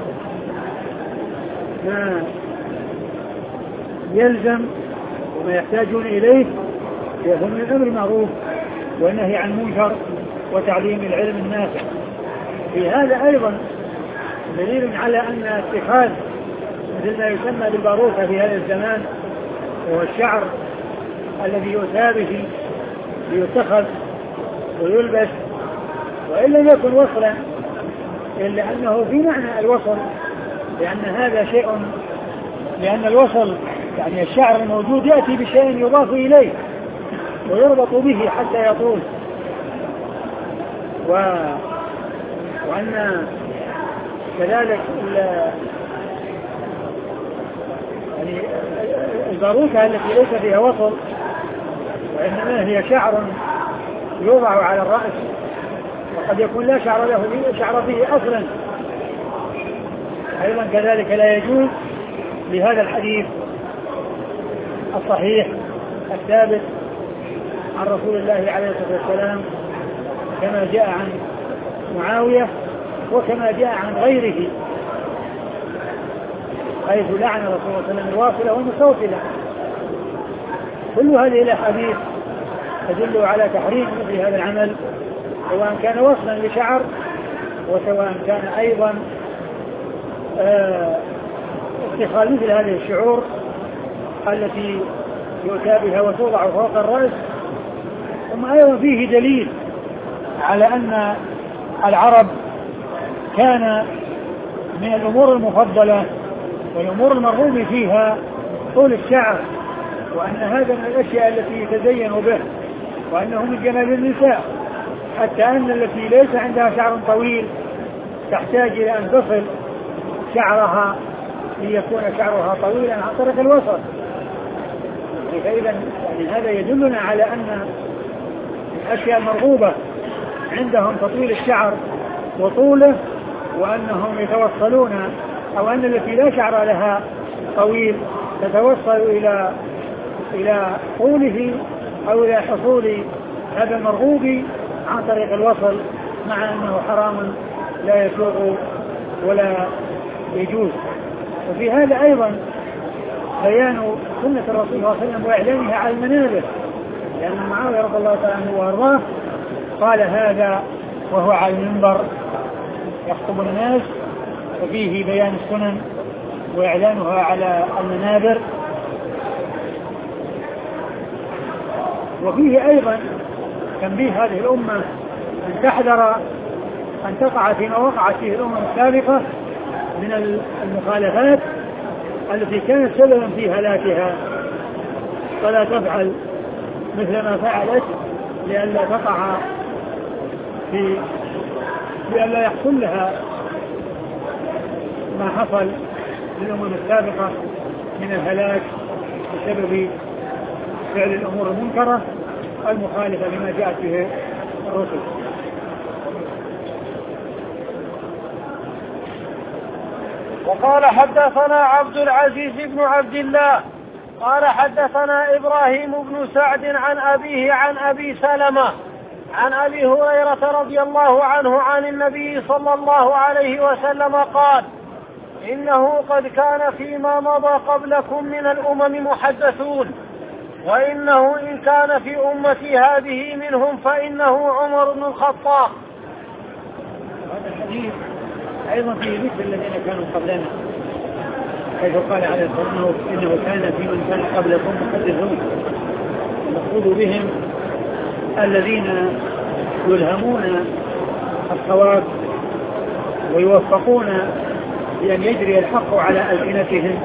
ما يلزم وما يحتاجون إليه من الأمر بالمعروف والنهي عن المنكر وتعليم العلم النافع. في هذا أيضا دليل على أن اتخاذ مثل ما يسمى بالباروكة في هذا الزمان وهو الشعر الذي يؤتى به ليتخذ ويلبس، وإن لم يكن وصلا إلا أنه في معنى الوصل، لأن هذا شيء، لأن الوصل يعني الشعر الموجود يأتي بشيء يضاف إليه ويربط به حتى يطول. وأن كذلك يعني الباروكة التي ليس فيها وصل وإنما هي شعر يوضع على الرأس وقد يكون لا شعر فيه أصلا، أيضا كذلك لا يجوز لهذا الحديث الصحيح الثابت عن رسول الله عليه الصلاة والسلام كما جاء عن معاوية وكما جاء عن غيره، حيث لعن رسول الله صلى الله عليه وسلم الواصلة والمستوصلة. كل هذه الأحاديث تدل على تحريم مثل هذا العمل، سواء كان وصلا لشعر وسواء كان أيضا اتخاذ مثل هذه الشعور التي يؤتى بها وتوضع فوق الرأس. ثم أيضا فيه دليل على أن العرب كان من الأمور المفضلة والأمور المرغوب فيها طول الشعر، وأن هذا من الأشياء التي يتزين به، وأنه من جمال النساء، حتى أن التي ليس عندها شعر طويل تحتاج إلى أن تصل شعرها ليكون شعرها طويلا عن طريق الوسط. فإذا يعني هذا يدلنا على أن الأشياء المرغوبة عندهم تطويل الشعر وطوله، وأنهم يتوصلون أو أن التي لا شعر لها طويل تتوصل إلى طوله أو إلى حصول هذا المرغوب عن طريق الوصل، مع أنه حرام لا يسوغ ولا يجوز. وفي هذا أيضا بيان سنة الرسول صلى الله عليه وسلم وإعلانها على المنابر، لأن معاوية رضي الله تعالى عنه وأرضاه قال هذا وهو على المنبر يخطب الناس، وفيه بيان السنن وإعلانها على المنابر. وفيه أيضا تنبيه هذه الأمة أن تحذر أن تقع فيما وقعت فيه الأمم السابقة من المخالفات التي كانت سببا في هلاكها، فلا تفعل مثل ما فعلت لئلا تقع لئلا يحصل لها ما حصل للأمم السابقة من الهلاك بسبب فعل الأمور المنكرة المخالفة لما جاءت به الرسل. وقال حدثنا عبد العزيز بن عبد الله قال حدثنا إبراهيم بن سعد عن أبيه عن أبي سلمة عن أبي هريرة رضي الله عنه عن النبي صلى الله عليه وسلم قال: إنه قد كان فيما مضى قبلكم من الأمم محدثون، وإنه إن كان في أمتي هذه منهم فإنه عمر بن الخطاب. هذا الحديث أيضا في ذكر الذين كانوا قبلنا، حيث قال عليه الصلاة والسلام إنه كان في من كان قبلكم محدثون، المقصود بهم الذين يلهمون الصواب ويوفقون بأن يجري الحق على ألسنتهم.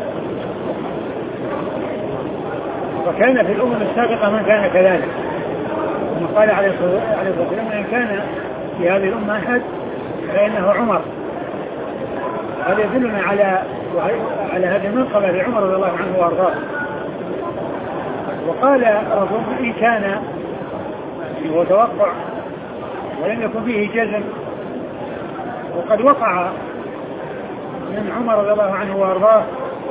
وكان في الأمم السابقة من كان كذلك، ثم قال عليه الصلاة والسلام إن كان في هذه الأمة أحد فإنه عمر. هذا يدلنا على هذه المنقبة لعمر رضي الله عنه وأرضاه. وقال ربهم إن كان هو توقع ولم يكن فيه جزم، وقد وقع من عمر رضي الله عنه وأرضاه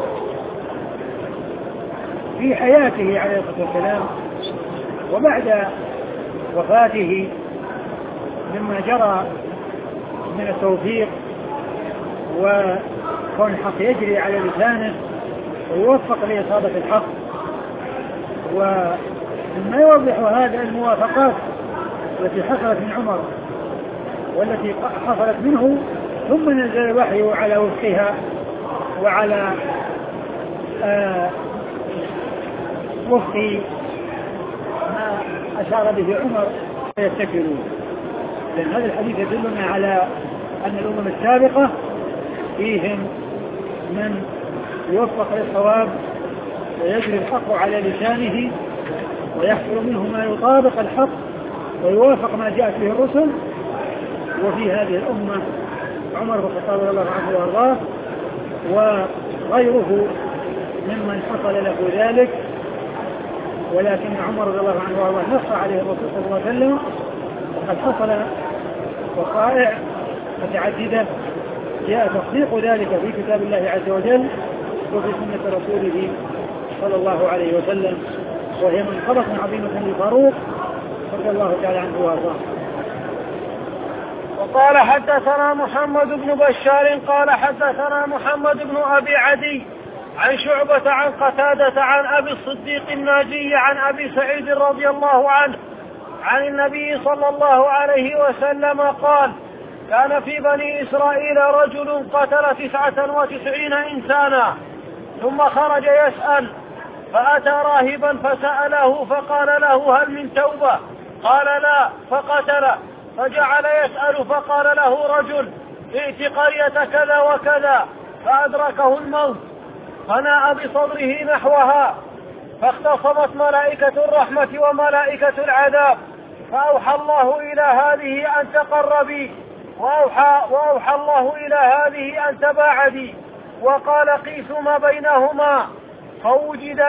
في حياته عليه الصلاة والسلام وبعد وفاته مما جرى من التوفيق وكون الحق يجري على لسانه ويوفق لإصابة الحق. ومما يوضح هذا الموافقات التي حصلت من عمر والتي حصلت منه، ثم نزل الوحي على وفقها وعلى وفق ما أشار به عمر يتكلون. لأن هذا الحديث يدلنا على أن الأمم السابقة فيهم من يوفق للصواب ويجري الحق على لسانه ويحصل منه ما يطابق الحق ويوافق ما جاءت به الرسل. وفي هذه الأمة عمر بن الخطاب رضي الله عنه وارضاه وغيره ممن حصل له ذلك، ولكن عمر رضي الله عنه وارضاه نص عليه الرسول صلى الله عليه وسلم، وقد حصل وقائع متعددة جاء تصديق ذلك في كتاب الله عز وجل وفي سنة رسوله صلى الله عليه وسلم، وهي منقبة عظيمة للفاروق رضي الله تعالى عنه وارضاه. وقال حدثنا محمد بن بشار قال حدثنا محمد بن أبي عدي عن شعبة عن قتادة عن أبي الصديق الناجي عن أبي سعيد رضي الله عنه عن النبي صلى الله عليه وسلم قال: كان في بني إسرائيل رجل قتل 99 إنسانا ثم خرج يسأل، فأتى راهبا فسأله فقال له: هل من توبة؟ قال: لا، فقتله. فجعل يسأل فقال له رجل: ائت قرية كذا وكذا، فأدركه الموت فناء بصدره نحوها، فاختصمت ملائكة الرحمة وملائكة العذاب، فأوحى الله إلى هذه أن تقربي، وأوحى الله إلى هذه أن تباعدي، وقال: قيسوا ما بينهما، فوجد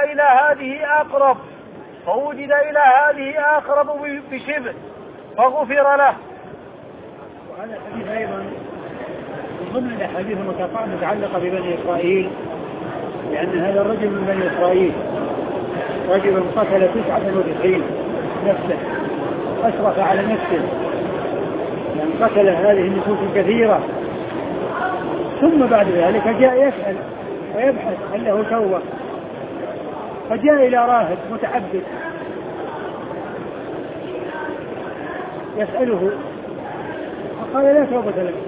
إلى هذه أقرب بشبه فغفر له. وهذا الحديث أيضا من ضمن الأحاديث المتعلقة ببني إسرائيل، لأن هذا الرجل من بني إسرائيل رجل قتل 99 نفسا، أشرف على نفسه، من قتل هذه النفوس الكثيرة، ثم بعد ذلك جاء يسأل ويبحث هل له توبة، فجاء إلى راهب متعبد يسأله فقال: لا توبة لك،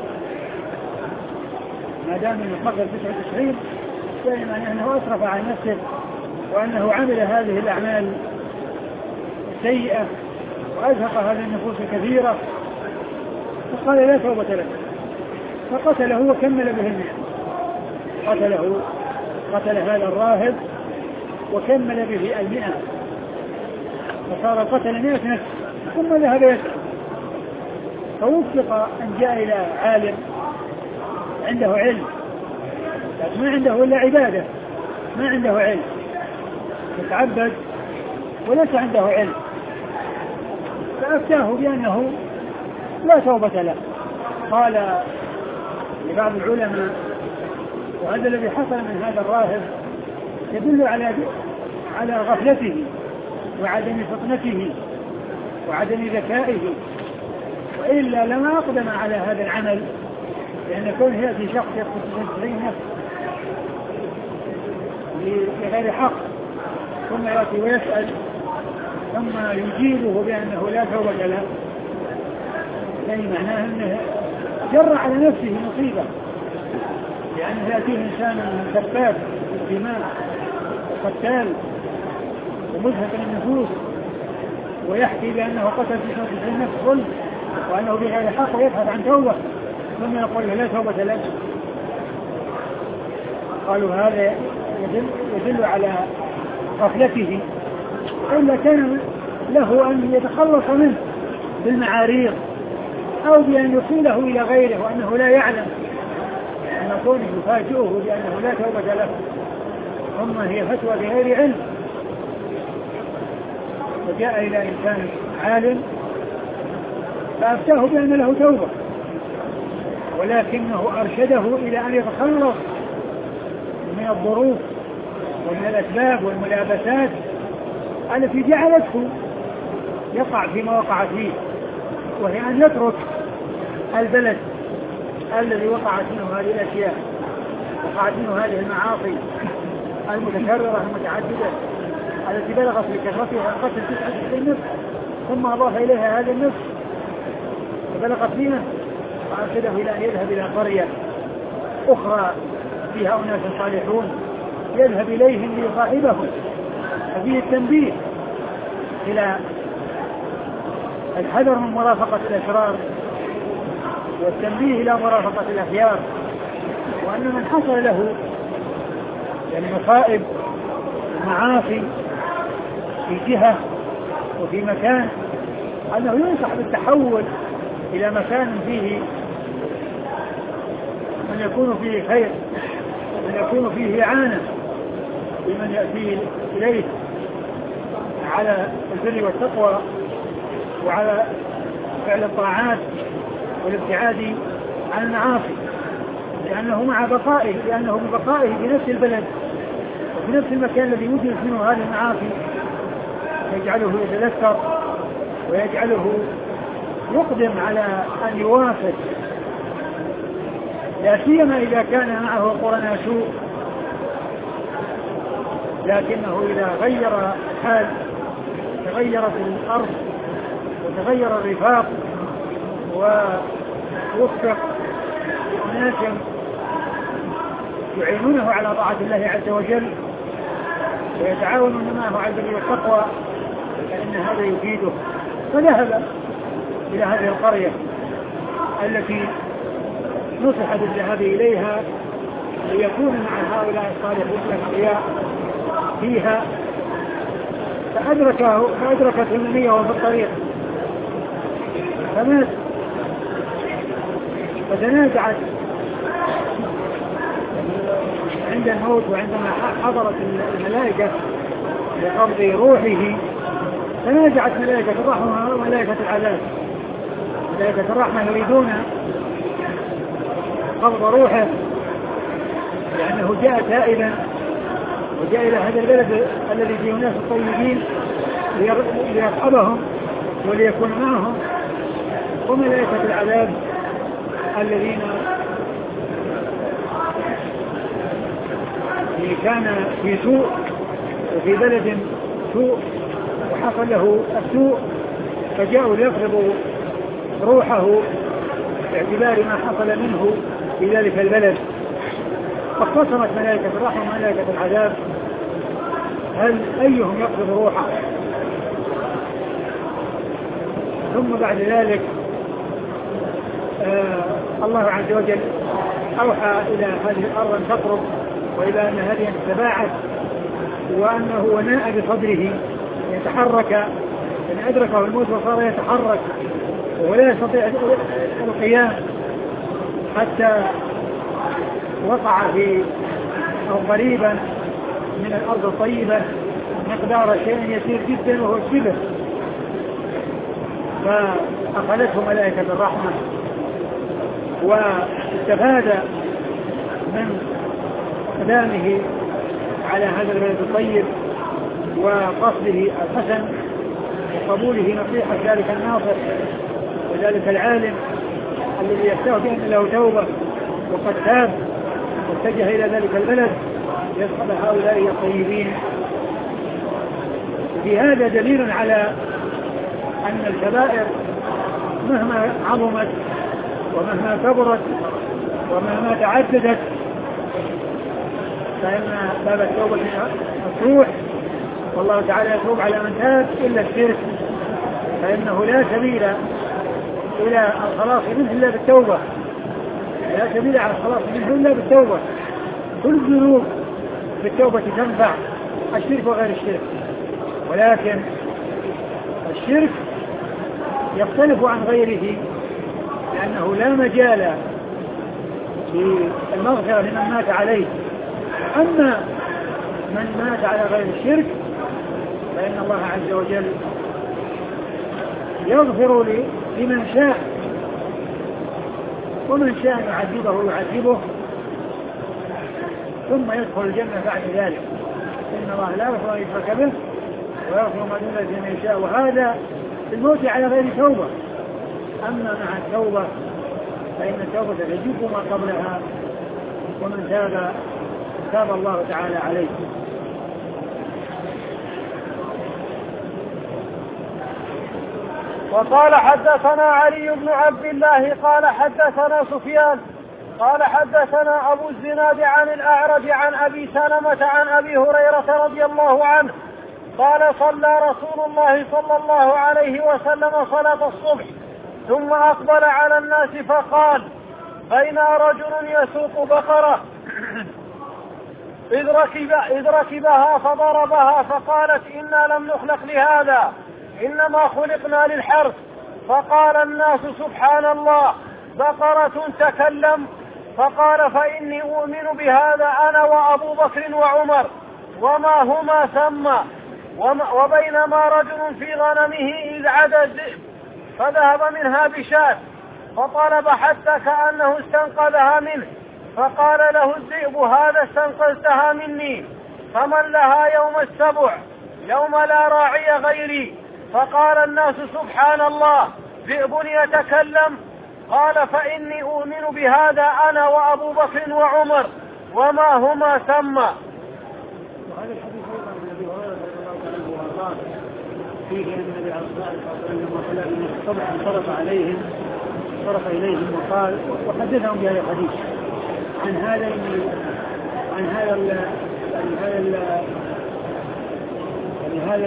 ما دام من قتل 99 يعني أنه أسرف على نفسه وأنه عمل هذه الأعمال السيئة وأزهق هذه النفوس الكثيرة، فقال: لا توبة لك، فقتله وكمل به 100. قتل هذا الراهب وكمل به 100، فصار قتل 100 نفس، ثم ذهب يسأل، فوفق أن جاء إلى عالم عنده علم، لكن ما عنده إلا عبادة، ما عنده علم، يتعبد وليس عنده علم، فأفتاه بأنه لا توبة له. قال لبعض العلماء: وهذا الذي حصل من هذا الراهب يدل على غفلته وعدم فطنته وعدم ذكائه، وإلا لما أقدم على هذا العمل، لأن كون يأتي شخص يقتل 90 نفس بغير حق ثم يأتي ويسأل ثم يجيبه بأنه لا توبة له، يعني معناه أنه جر على نفسه مصيبة، لأنه يأتيه إنسان سفاك بالدماء وقتال ومزهق للنفوس ويحكي بأنه قتل 99 نفس ظلم وأنه بغير حق ويبحث عن توبة، ثم يقول له لا توبة لك. قالوا هذا يدل على غفلته، إلا كان له أن يتخلص منه بالمعاريض أو بأن يصيله إلى غيره وأنه لا يعلم، أن كونه يفاجئه بأنه لا توبة له، ثم هي فتوى بغير علم. وجاء إلى إنسان عالم فأفتاه بأن له توبة، ولكنه أرشده إلى أن يتخلص من الظروف ومن الأسباب والملابسات التي جعلته يقع فيما وقع فيه، وهي أن يترك البلد الذي وقعت منه هذه الأشياء، وقعت منه هذه المعاصي المتكررة المتعددة التي بلغت بكثرتها قتل 99 نفس، ثم أضاف إليها هذا النفس فبلغت 100، وأرشده إلى أن يذهب إلى قرية أخرى فيها أناس صالحون يذهب إليهم ليصاحبهم. ففيه التنبيه إلى الحذر من مرافقة الأشرار والتنبيه إلى مرافقة الأخيار، وأن من حصل له يعني مصائب المعاصي في جهة وفي مكان، أنه ينصح بالتحول إلى مكان فيه من يكون فيه خير، من يكون فيه إعانة لمن يأتي إليه على البر والتقوى وعلى فعل الطاعات والابتعاد عن المعاصي، لأنه ببقائه في نفس البلد وفي نفس المكان الذي وجد منه هذه المعاصي يجعله يتذكر ويجعله يقدم على أن يوافق، لا سيما إذا كان معه قرناء سوء. لكنه إذا غير الحال تغيرت الأرض وتغير الرفاق ووفق أناس يعينونه على طاعة الله عز وجل ويتعاونون معه على البر والتقوى، فإن هذا يفيده. فذهب إلى هذه القرية التي نصح بالذهاب إليها ليكون مع هؤلاء الصالحين الأتقياء فيها، فأدركته المنية وهو في الطريق فمات. فتنازعت عند الموت وعندما حضرت الملائكة لقبض روحه، تنازعت ملائكة الرحمة وملائكة العذاب. ملائكة الرحمة يريدون قبض روحه لأنه جاء تائبا وجاء إلى هذا البلد الذي فيه ناس الطيبين ليصحبهم وليكون معهم، وملائكة العذاب الذين كان في سوء وفي بلد سوء وحصل له السوء فجاءوا ليقبضوا روحه باعتبار ما حصل منه في ذلك البلد. فاختصمت ملائكة الرحمة وملائكة العذاب هل أيهم يقبض روحه. ثم بعد ذلك الله عز وجل أوحى إلى هذه الأرض أن تقرب وإلى أن هذه تتباعد، وأنه وناء بصدره يتحرك، يعني أدركه الموت وصار يتحرك ولا يستطيع القيام حتى وقع في أو قريبا من الأرض الطيبة مقدار شيء يسير جدا وهو الشبه، فأخذته ملائكة الرحمة واستفاد من قدامه على هذا البلد الطيب وقصده الحسن وقبوله نصيحة ذلك الناصر وذلك العالم الذي يفتاه بأن له توبة وقد تاب واتجه إلى ذلك البلد يصحب هؤلاء الطيبين. في هذا دليل على أن الكبائر مهما عظمت ومهما كبرت ومهما تعددت فإن باب التوبة مفتوح، والله تعالى يتوب على من تاب إلا الشرك، فإنه لا سبيل إلى الخلاص منه إلا بالتوبة، لا سبيل على الخلاص منه إلا بالتوبة. كل الذنوب بالتوبة تنفع، الشرك وغير الشرك، ولكن الشرك يختلف عن غيره لأنه لا مجال في المغفرة لمن مات عليه. أما من مات على غير الشرك فإن الله عز وجل يغفر لمن شاء، ومن شاء يعذبه يعذبه ثم يدخل الجنة بعد ذلك. إن الله لا يغفر أن يشرك به ويغفر ما دون ذلك لمن يشاء، وهذا في الموت على غير توبة. أما مع التوبة فإن التوبة تجب ما قبلها، ومن تاب الله تعالى عليه. وقال حدثنا علي بن عبد الله قال حدثنا سفيان قال حدثنا أبو الزناد عن الأعرج عن أبي سلمة عن أبي هريرة رضي الله عنه قال صلى رسول الله صلى الله عليه وسلم صلاة الصبح ثم أقبل على الناس فقال: بين رجل يسوق بقرة إذ ركبها فضربها فقالت إنا لم نخلق لهذا إنما خلقنا للحرث. فقال الناس سبحان الله بقرة تكلم. فقال فإني أؤمن بهذا أنا وأبو بكر وعمر وما هما ثم. وبينما رجل في غنمه إذ عدا الذئب فذهب منها بشاة فطلب حتى كأنه استنقذها منه فقال له الذئب هذا استنقذتها مني فمن لها يوم السبع يوم لا راعي غيري. فقال الناس سبحان الله ذئب يتكلم. قال فإني أؤمن بهذا أنا وأبو بكر وعمر وما هما ثم. وهذا الحديث أيضا عن أبي هريرة رضي الله عنه وقال فيه أن النبي عليه الصلاة والسلام لما طلع من الصبح انصرف إليهم وقال وحدثهم بهذا الحديث عن هذا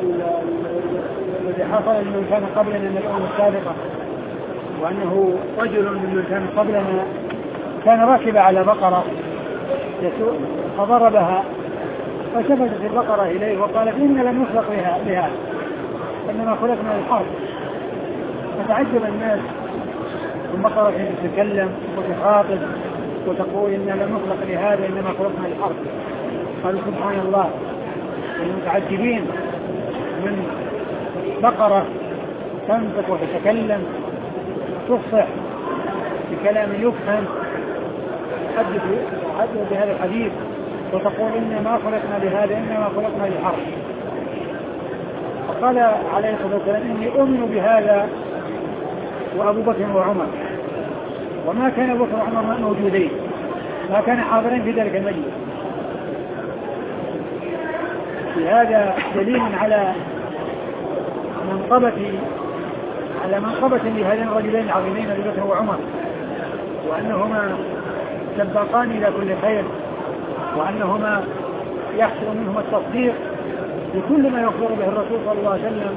الذي حصل من كان قبلنا من الأمم السابقة وأنه رجل من كان قبلنا كان راكب على بقرة فضربها فشفتت البقرة إليه وقالت إن لم نخلق لها إنما خلقنا للحرث. فتعجب الناس البقرة تتكلم وتخاطب وتقول إن لم نخلق لهذا إنما خلقنا للحرث. قالوا سبحان الله المتعجبين من بقرة تنطق وتتكلم تفصح بكلام يفهم تحدث بهذا الحديث وتقول إنما خلقنا لهذا إنما خلقنا للحرث. فقال عليه الصلاة والسلام إني أؤمن بهذا وأبو بكر وعمر وما كان أبو بكر وعمر موجودين ما كان حاضرين في ذلك المجلس. هذا دليل على منقبة لهذين الرجلين العظيمين أبي بكر وعمر وأنهما سباقان إلى كل خير وأنهما يحصل منهما التصديق بكل ما يخبر به الرسول صلى الله عليه وسلم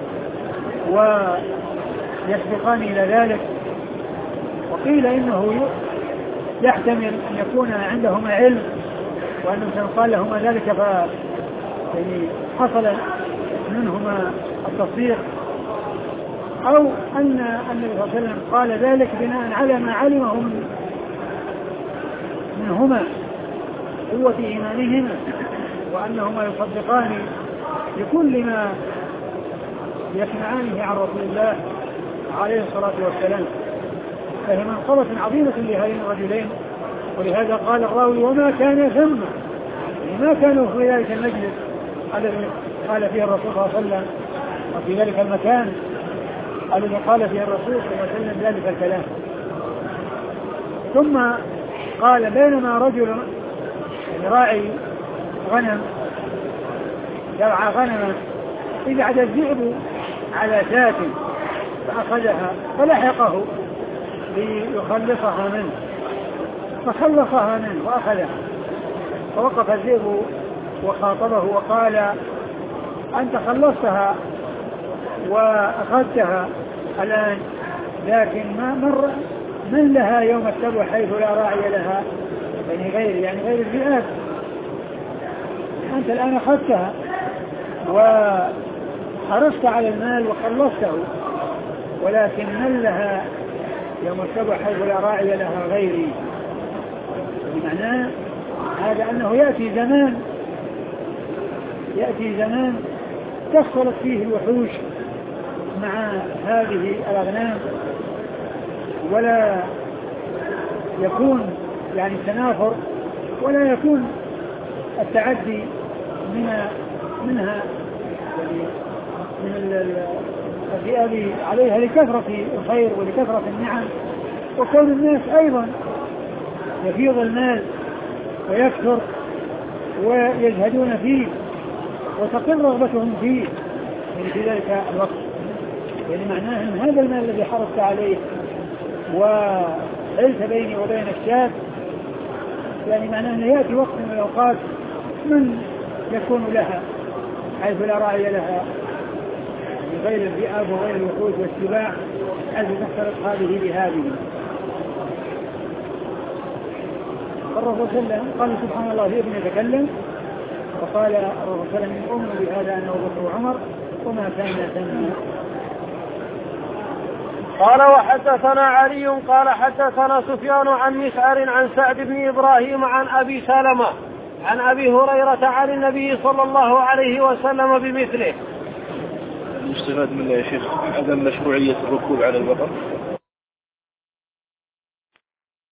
ويسبقان إلى ذلك. وقيل إنه يحتمل أن يكون عندهما علم وأنه قال لهما ذلك يعني حصل منهما التصديق أو أن النبي صلى الله عليه وسلم قال ذلك بناء على ما علمه منهما قوة إيمانهما وأنهما يصدقان بكل ما يسمعانه عن رسول الله عليه الصلاة والسلام. فهي منقبة عظيمة لهذين الرجلين. ولهذا قال الراوي وما كان ثم ما كانوا في ذلك المجلس الذي قال فيه الرسول صلى الله عليه وسلم وفي ذلك المكان الذي قال فيه الرسول صلى الله عليه وسلم ذلك الكلام. ثم قال بينما رجل راعي غنم يرعى غنما إذا عدا الذئب على شاة فأخذها فلحقه ليخلصها منه فخلصها منه وأخذها فوقف الذئب وخاطبه وقال أنت خلصتها وأخذتها الآن لكن من لها يوم السبع حيث لا راعي لها يعني غير الذئاب. أنت الآن أخذتها وحرصت على المال وخلصته ولكن من لها يوم السبع حيث لا راعي لها غيري. بمعنى هذا أنه يأتي زمان تختلط فيه الوحوش مع هذه الأغنام ولا يكون يعني التنافر ولا يكون التعدي منها يعني من الذئاب عليها لكثرة الخير ولكثرة النعم وكون الناس أيضا يفيض المال ويكثر ويزهدون فيه وتقل رغبتهم فيه يعني في ذلك الوقت. يعني معناه أن هذا المال الذي حرصت عليه وحلت بيني وبين الشاب يعني معناه أنه يأتي وقت من الأوقات من يكون لها حيث لا راعي لها من غير الذئاب وغير الوحوش والسباع حيث تختلط هذه بهذه. الرسول صلى الله عليه وسلم قال سبحان الله في ابن يتكلم، وقال الرسول صلى الله عليه وسلم أؤمن بهذا أنا وبكر وعمر وما كان يتمنى. قال وحدثنا علي قال حدثنا سفيان عن مسعر عن سعد بن إبراهيم عن أبي سلمة عن أبي هريرة عن النبي صلى الله عليه وسلم بمثله. المستفاد منه يا شيخ عدم مشروعية الركوب على البقر.